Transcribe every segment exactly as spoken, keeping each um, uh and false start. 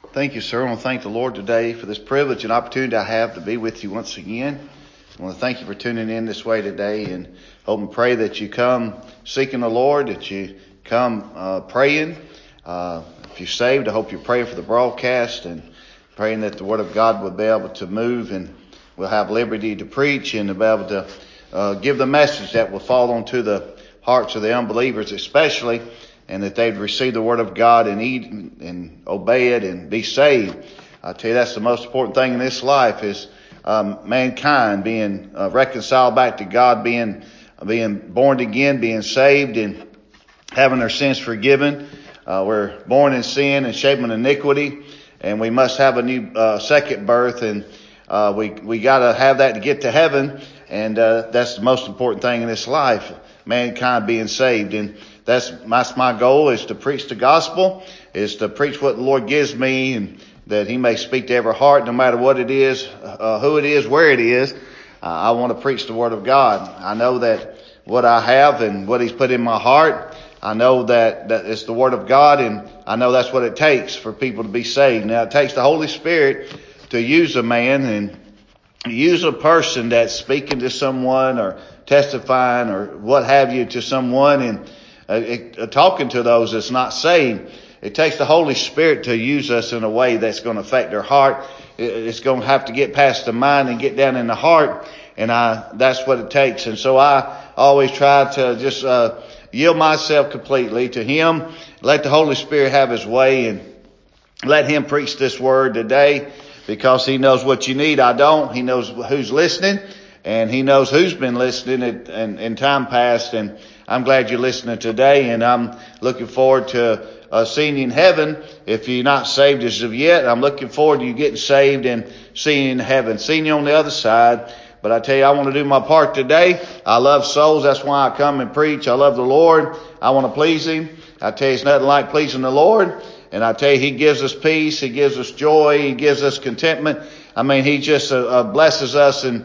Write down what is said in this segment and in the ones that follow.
Thank you, sir. I want to thank the Lord today for this privilege and opportunity I have to be with you once again. I want to thank you for tuning in this way today, and hope and pray that you come seeking the Lord, that you come uh, praying. Uh, if you're saved, I hope you're praying for the broadcast and praying that the Word of God will be able to move and we'll have liberty to preach and to be able to uh, give the message that will fall onto the hearts of the unbelievers especially, and that they'd receive the Word of God and eat and obey it and be saved. I tell you, that's the most important thing in this life is um, mankind being uh, reconciled back to God, being being born again, being saved, and having their sins forgiven. Uh, we're born in sin and shaped in iniquity, and we must have a new uh, second birth, and uh, we we got to have that to get to heaven, and uh, that's the most important thing in this life, mankind being saved. And That's, that's my goal, is to preach the gospel, is to preach what the Lord gives me, and that He may speak to every heart, no matter what it is, uh, who it is, where it is. Uh, I want to preach the Word of God. I know that what I have and what He's put in my heart, I know that, that it's the Word of God, and I know that's what it takes for people to be saved. Now, it takes the Holy Spirit to use a man and use a person that's speaking to someone or testifying or what have you to someone, and Uh, it, uh, talking to those that's not saved. It takes the Holy Spirit to use us in a way that's going to affect their heart. It, it's going to have to get past the mind and get down in the heart, and I that's what it takes. And so I always try to just uh, yield myself completely to Him, let the Holy Spirit have His way, and let Him preach this word today, because He knows what you need. I don't. He knows who's listening, and He knows who's been listening in, in, in time past, and I'm glad you're listening today, and I'm looking forward to uh, seeing you in heaven. If you're not saved as of yet, I'm looking forward to you getting saved and seeing you in heaven, seeing you on the other side. But I tell you, I want to do my part today. I love souls. That's why I come and preach. I love the Lord. I want to please Him. I tell you, it's nothing like pleasing the Lord. And I tell you, He gives us peace. He gives us joy. He gives us contentment. I mean, He just uh, uh, blesses us and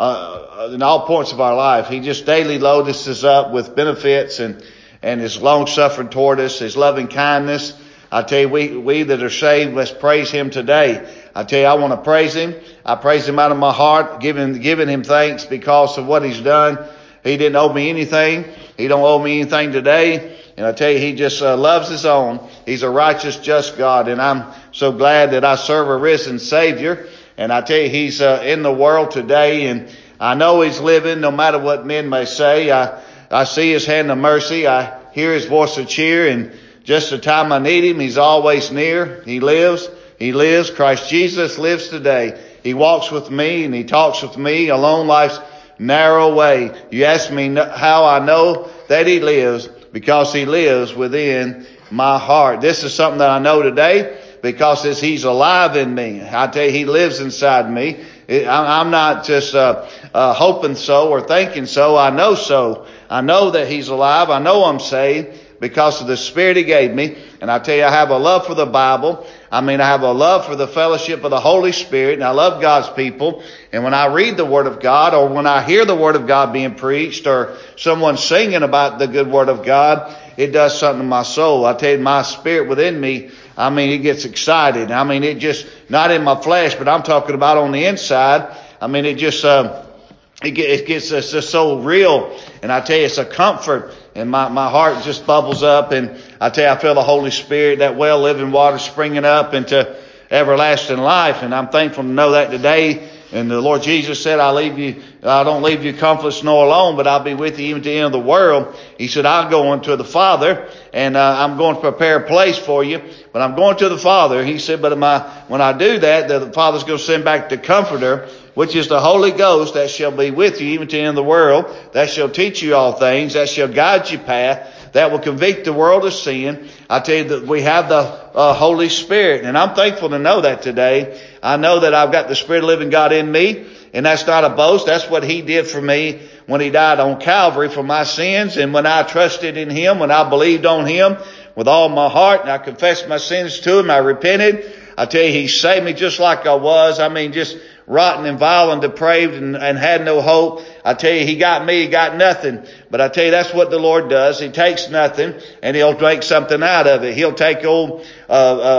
Uh, in all points of our life. He just daily loads us up with benefits and, and His long suffering toward us, His loving kindness. I tell you, we, we that are saved, let's praise Him today. I tell you, I want to praise Him. I praise Him out of my heart, giving, giving Him thanks because of what He's done. He didn't owe me anything. He don't owe me anything today. And I tell you, He just uh, loves His own. He's a righteous, just God. And I'm so glad that I serve a risen Savior. And I tell you, He's uh, in the world today, and I know He's living no matter what men may say. I, I see His hand of mercy. I hear His voice of cheer, and just the time I need Him, He's always near. He lives. He lives. Christ Jesus lives today. He walks with me, and He talks with me along life's narrow way. You ask me how I know that He lives, because He lives within my heart. This is something that I know today, because as He's alive in me. I tell you, He lives inside me. I'm not just uh, uh, hoping so or thinking so. I know so. I know that He's alive. I know I'm saved because of the Spirit He gave me. And I tell you, I have a love for the Bible. I mean, I have a love for the fellowship of the Holy Spirit, and I love God's people. And when I read the Word of God, or when I hear the Word of God being preached, or someone singing about the good Word of God, it does something to my soul. I tell you, my spirit within me, I mean, it gets excited. I mean, it just, not in my flesh, but I'm talking about on the inside. I mean, it just, uh, it gets, it gets it's just so real. And I tell you, it's a comfort. And my, my heart just bubbles up. And I tell you, I feel the Holy Spirit, that well living water springing up into everlasting life. And I'm thankful to know that today. And the Lord Jesus said, I leave you, I don't leave you comfortless nor alone, but I'll be with you even to the end of the world. He said, I'll go unto the Father, and uh, I'm going to prepare a place for you, but I'm going to the Father. He said, but my, when I do that, the Father's going to send back the Comforter, which is the Holy Ghost, that shall be with you even to the end of the world, that shall teach you all things, that shall guide your path, that will convict the world of sin. I tell you that we have the uh, Holy Spirit, and I'm thankful to know that today. I know that I've got the Spirit of the living God in me, and that's not a boast. That's what He did for me when He died on Calvary for my sins, and when I trusted in Him, when I believed on Him with all my heart, and I confessed my sins to Him, I repented. I tell you, He saved me just like I was. I mean, just rotten and vile and depraved and, and had no hope. I tell you, he got me, he got nothing. But I tell you, that's what the Lord does. He takes nothing and he'll make something out of it. He'll take old, uh,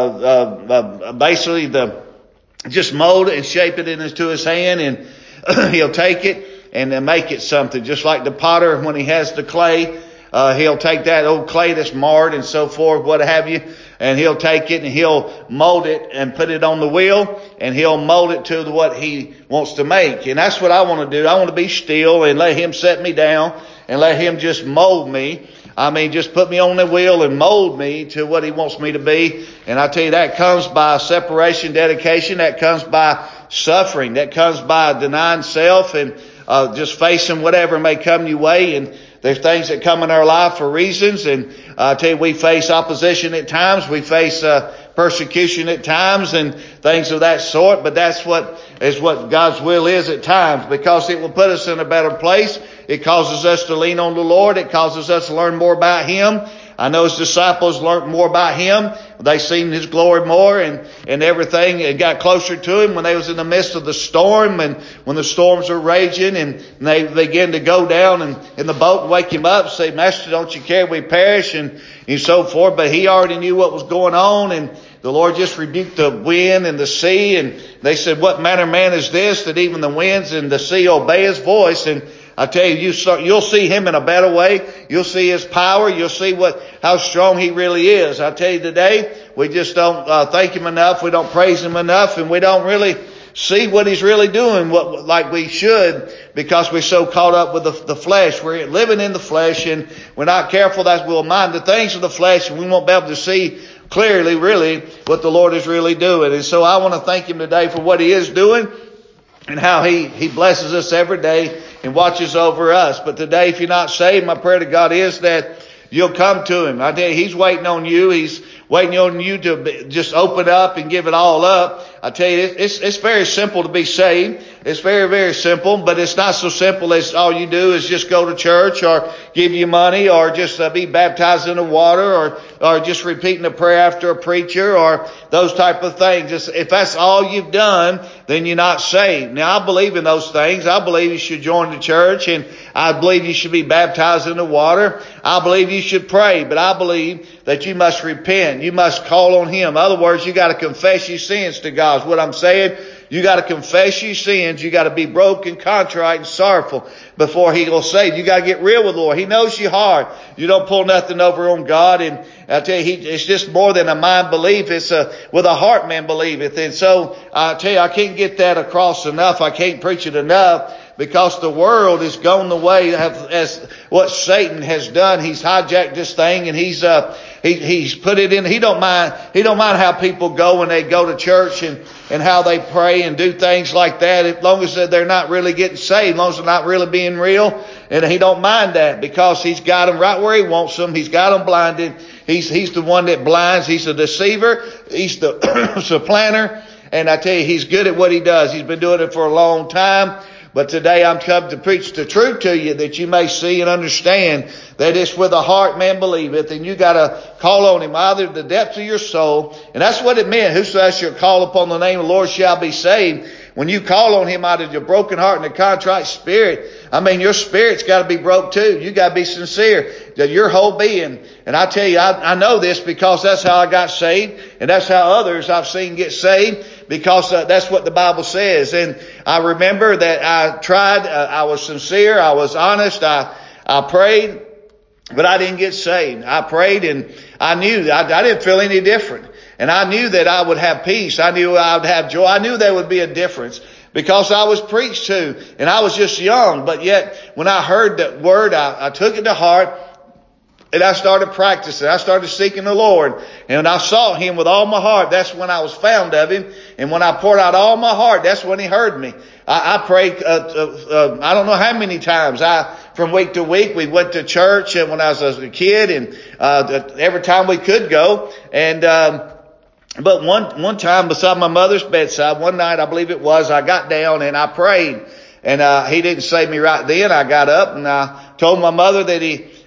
uh, uh, uh basically the, just mold it and shape it into his hand, and he'll take it and then make it something. Just like the potter, when he has the clay, uh, he'll take that old clay that's marred and so forth, what have you, and he'll take it and he'll mold it and put it on the wheel, and he'll mold it to what he wants to make. And that's what I want to do. I want to be still and let him set me down and let him just mold me. I mean, just put me on the wheel and mold me to what he wants me to be. And I tell you, that comes by separation, dedication. That comes by suffering. That comes by denying self and uh, just facing whatever may come your way. And there's things that come in our life for reasons. And uh, I tell you, we face opposition at times. We face uh, persecution at times and things of that sort. But that's what is what God's will is at times, because it will put us in a better place. It causes us to lean on the Lord. It causes us to learn more about Him. I know His disciples learned more about Him. They seen His glory more and, and everything. It got closer to Him when they was in the midst of the storm and when the storms were raging, and they began to go down and in the boat and wake Him up, say, Master, don't you care we perish, and, and so forth. But He already knew what was going on, and the Lord just rebuked the wind and the sea, and they said, what manner of man is this that even the winds and the sea obey His voice? And I tell you, you start, you'll see Him in a better way. You'll see His power. You'll see what, how strong He really is. I tell you today, we just don't uh, thank Him enough. We don't praise Him enough, and we don't really see what He's really doing, what, like we should, because we're so caught up with the, the flesh. We're living in the flesh, and we're not careful that we'll mind the things of the flesh, and we won't be able to see clearly, really, what the Lord is really doing. And so I want to thank Him today for what He is doing and how He, He blesses us every day and watches over us. But today, if you're not saved, my prayer to God is that you'll come to Him. I tell you, He's waiting on you. He's waiting on you to be, just open up and give it all up. I tell you, it's, it's very simple to be saved. It's very, very simple, but it's not so simple as all you do is just go to church or give you money or just uh, be baptized in the water or, or just repeating a prayer after a preacher or those type of things. Just, if that's all you've done, then you're not saved. Now, I believe in those things. I believe you should join the church, and I believe you should be baptized in the water. I believe you should pray, but I believe that you must repent. You must call on Him. In other words, you got to confess your sins to God. Is what I'm saying. You got to confess your sins. You got to be broken, contrite, and sorrowful before He will save. You got to get real with the Lord. He knows your heart. You don't pull nothing over on God. And I tell you, he, it's just more than a mind belief. It's a, with a heart man believeth. And so I tell you, I can't get that across enough. I can't preach it enough. Because the world has gone the way of, as what Satan has done. He's hijacked this thing, and he's uh he he's put it in. He don't mind. He don't mind how people go when they go to church and and how they pray and do things like that. As long as they're not really getting saved, as long as they're not really being real, and he don't mind that, because He's got them right where He wants them. He's got them blinded. He's he's the one that blinds. He's a deceiver. He's the supplanter. And I tell you, He's good at what He does. He's been doing it for a long time. But today I'm come to preach the truth to you, that you may see and understand that it's with a heart man believeth, and you got to call on Him out of the depths of your soul. And that's what it meant. Whosoever shall call upon the name of the Lord shall be saved. When you call on Him out of your broken heart and a contrite spirit, I mean, your spirit's got to be broke too. You got to be sincere, that your whole being. And I tell you, I, I know this because that's how I got saved, and that's how others I've seen get saved. Because uh, that's what the Bible says. And I remember that I tried, uh, I was sincere, I was honest, I, I prayed, but I didn't get saved. I prayed, and I knew, I, I didn't feel any different. And I knew that I would have peace. I knew I would have joy. I knew there would be a difference, because I was preached to, and I was just young. But yet, when I heard that word, I, I took it to heart. And I started practicing. I started seeking the Lord. And when I sought Him with all my heart, that's when I was found of Him. And when I poured out all my heart, that's when He heard me. I, I prayed, uh, uh, uh, I don't know how many times. I, from week to week, we went to church and when I was a kid, and, uh, every time we could go. And, um, but one, one time beside my mother's bedside, one night, I believe it was, I got down and I prayed. And, uh, He didn't save me right then. I got up and I told my mother that He,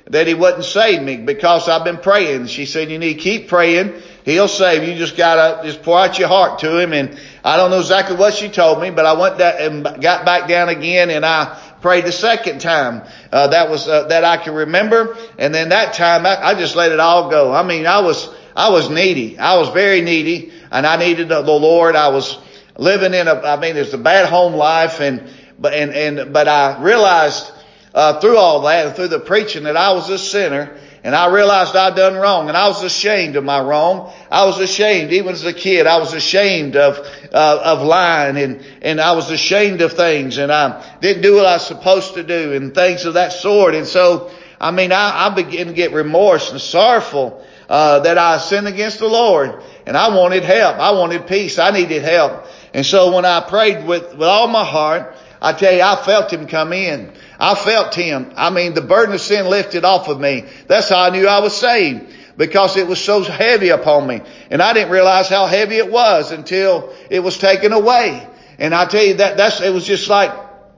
that he wouldn't save me because I've been praying. She said, you need to keep praying. He'll save you. You just gotta just pour out your heart to him. And I don't know exactly what she told me, but I went that and got back down again, and I prayed the second time. Uh, that was, uh, that I can remember. And then that time I, I just let it all go. I mean, I was, I was needy. I was very needy, and I needed the Lord. I was living in a, I mean, it's a bad home life, and, but, and, and, but I realized, uh, through all that and through the preaching that I was a sinner, and I realized I'd done wrong, and I was ashamed of my wrong. I was ashamed, even as a kid, I was ashamed of, uh, of lying, and, and I was ashamed of things, and I didn't do what I was supposed to do, and things of that sort. And so, I mean, I, I began to get remorse and sorrowful, uh, that I sinned against the Lord, and I wanted help. I wanted peace. I needed help. And so when I prayed with, with all my heart, I tell you, I felt him come in. I felt him. I mean, the burden of sin lifted off of me. That's how I knew I was saved, because it was so heavy upon me. And I didn't realize how heavy it was until it was taken away. And I tell you that, that's, it was just like,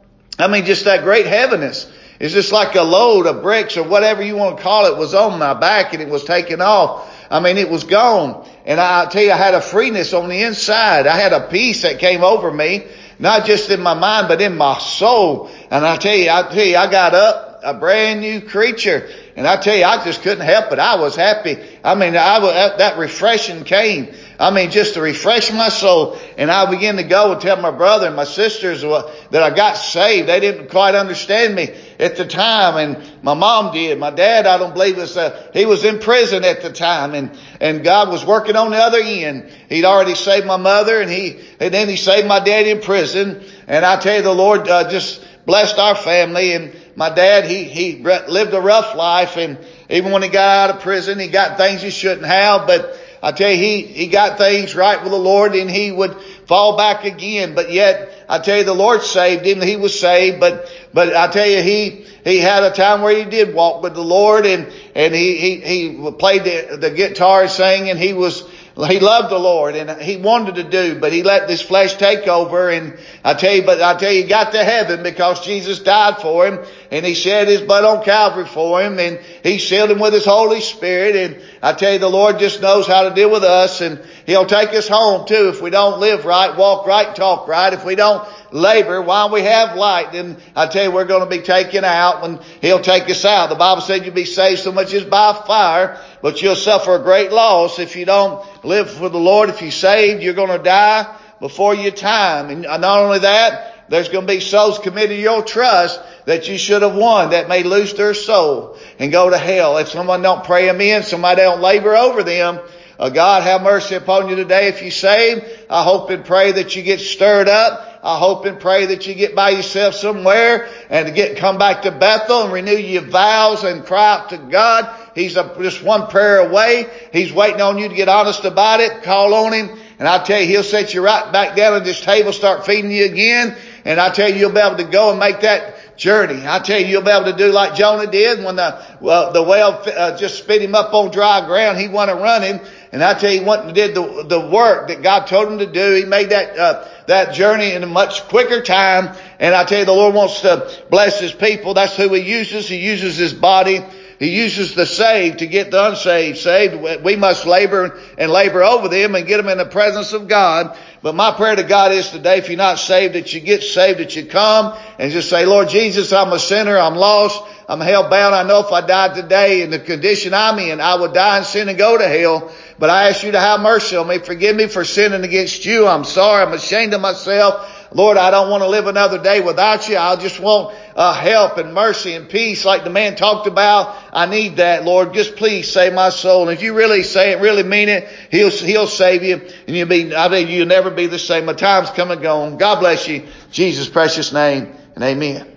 I mean, just that great heaviness. It's just like a load of bricks or whatever you want to call it was on my back, and it was taken off. I mean, it was gone. And I, I tell you, I had a freeness on the inside. I had a peace that came over me. Not just in my mind, but in my soul. And I tell you, I tell you, I got up a brand new creature. And I tell you, I just couldn't help it. I was happy. I mean, I was, that refreshing came. I mean, just to refresh my soul. And I began to go and tell my brother and my sisters that I got saved. They didn't quite understand me at the time, and my mom did. My dad, I don't believe was, uh, he was in prison at the time, and, and God was working on the other end. He'd already saved my mother, and he, and then he saved my dad in prison. And I tell you, the Lord, uh, just blessed our family. And my dad, he, he lived a rough life, and even when he got out of prison, he got things he shouldn't have, but I tell you, he, he got things right with the Lord, and he would fall back again. But yet, I tell you, the Lord saved him. He was saved. But, but I tell you, he, he had a time where he did walk with the Lord, and, and he, he, he played the, the guitar and sang, and he was, he loved the Lord, and he wanted to do, but he let this flesh take over. And I tell you, but I tell you, he got to heaven because Jesus died for him, and he shed his blood on Calvary for him, and he sealed him with his Holy Spirit. And I tell you, the Lord just knows how to deal with us, and he'll take us home too if we don't live right, walk right, talk right. If we don't labor while we have light, then I tell you, we're going to be taken out when he'll take us out. The Bible said you'll be saved so much as by fire, but you'll suffer a great loss if you don't live for the Lord. If you're saved, you're going to die before your time. And not only that, there's going to be souls committed to your trust that you should have won that may lose their soul and go to hell. If someone don't pray them in, somebody don't labor over them, uh, God have mercy upon you today. If you're saved, I hope and pray that you get stirred up. I hope and pray that you get by yourself somewhere and to get, come back to Bethel and renew your vows and cry out to God. He's a, just one prayer away. He's waiting on you to get honest about it. Call on him. And I tell you, he'll set you right back down at this table, start feeding you again. And I tell you, you'll be able to go and make that journey. I tell you, you'll be able to do like Jonah did when the, well, the whale uh, just spit him up on dry ground. He went running. And I tell you, he went and did the, the work that God told him to do. He made that, uh, that journey in a much quicker time. And I tell you, the Lord wants to bless his people. That's who he uses. He uses his body. He uses the saved to get the unsaved saved. We must labor and labor over them and get them in the presence of God. But my prayer to God is today, if you're not saved, that you get saved, that you come and just say, Lord Jesus, I'm a sinner. I'm lost. I'm hell bound. I know if I died today in the condition I'm in, I would die in sin and go to hell. But I ask you to have mercy on me. Forgive me for sinning against you. I'm sorry. I'm ashamed of myself. Lord, I don't want to live another day without you. I just want uh, help and mercy and peace like the man talked about. I need that, Lord. Just please save my soul. And if you really say it, really mean it, he'll, he'll save you. And you'll be, I mean, you'll never be the same. My time's come and gone. God bless you. In Jesus' precious name, and amen.